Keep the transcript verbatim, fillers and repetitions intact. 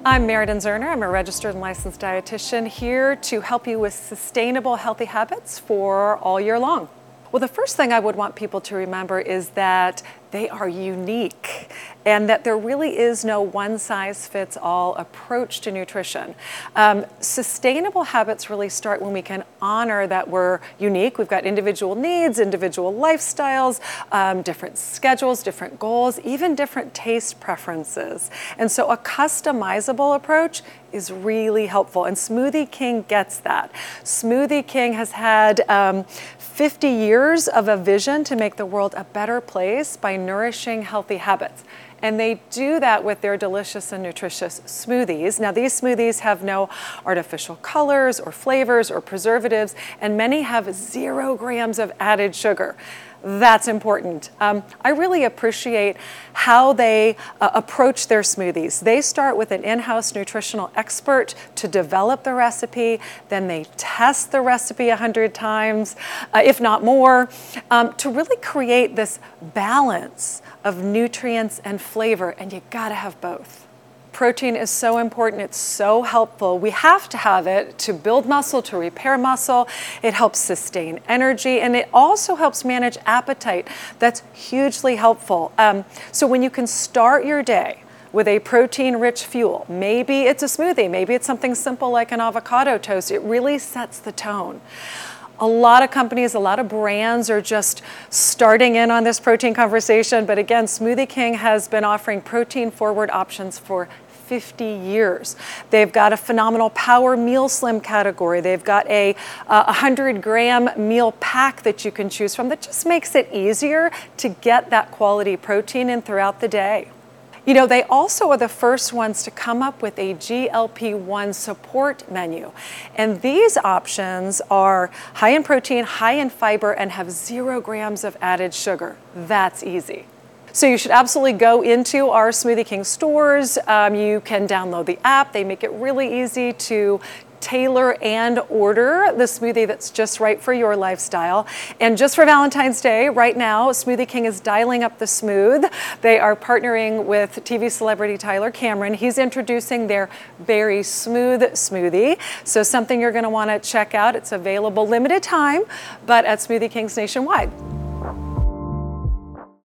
I'm Meriden Zerner. I'm a registered and licensed dietitian here to help you with sustainable healthy habits for all year long. Well, the first thing I would want people to remember is that they are unique and that there really is no one-size-fits-all approach to nutrition. Um, sustainable habits really start when we can honor that we're unique. We've got individual needs, individual lifestyles, um, different schedules, different goals, even different taste preferences. And so a customizable approach is really helpful, and Smoothie King gets that. Smoothie King has had um, fifty years of a vision to make the world a better place by nourishing healthy habits. And they do that with their delicious and nutritious smoothies. Now, these smoothies have no artificial colors or flavors or preservatives, and many have zero grams of added sugar. That's important. Um, I really appreciate how they uh, approach their smoothies. They start with an in-house nutritional expert to develop the recipe, then they test the recipe a hundred times, uh, if not more, um, to really create this balance of nutrients and flavor, and you gotta have both. Protein is so important, it's so helpful. We have to have it to build muscle, to repair muscle. It helps sustain energy, and it also helps manage appetite. That's hugely helpful. Um, so when you can start your day with a protein-rich fuel, maybe it's a smoothie, maybe it's something simple like an avocado toast, it really sets the tone. A lot of companies, a lot of brands are just starting in on this protein conversation, but again, Smoothie King has been offering protein-forward options for fifty years. They've got a phenomenal Power Meal Slim category. They've got a uh, one hundred gram meal pack that you can choose from that just makes it easier to get that quality protein in throughout the day. You know, they also are the first ones to come up with a G L P one support menu. And these options are high in protein, high in fiber, and have zero grams of added sugar. That's easy. So you should absolutely go into our Smoothie King stores. Um, you can download the app. They make it really easy to tailor and order the smoothie that's just right for your lifestyle. And just for Valentine's Day, right now, Smoothie King is dialing up the smooth. They are partnering with T V celebrity Tyler Cameron. He's introducing their Berry Smooth smoothie. So something you're gonna wanna check out. It's available limited time, but at Smoothie Kings nationwide.